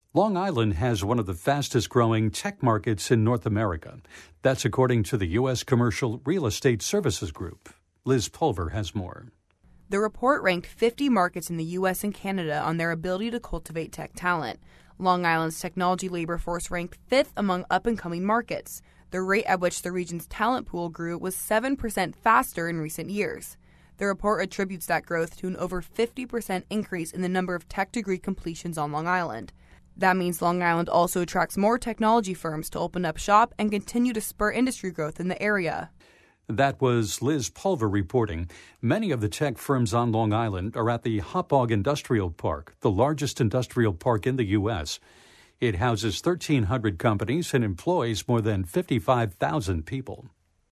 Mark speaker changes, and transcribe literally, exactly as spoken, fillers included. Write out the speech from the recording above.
Speaker 1: Long Island has one of the fastest-growing tech markets in North America. That's according to the U S Commercial Real Estate Services Group. Liz Pulver has more.
Speaker 2: The report ranked fifty markets in the U S and Canada on their ability to cultivate tech talent. Long Island's technology labor force ranked fifth among up-and-coming markets. The rate at which the region's talent pool grew was seven percent faster in recent years. The report attributes that growth to an over fifty percent increase in the number of tech degree completions on Long Island. That means Long Island also attracts more technology firms to open up shop and continue to spur industry growth in the area.
Speaker 1: That was Liz Pulver reporting. Many of the tech firms on Long Island are at the Hauppauge Industrial Park, the largest industrial park in the U S. It houses thirteen hundred companies and employs more than fifty-five thousand people.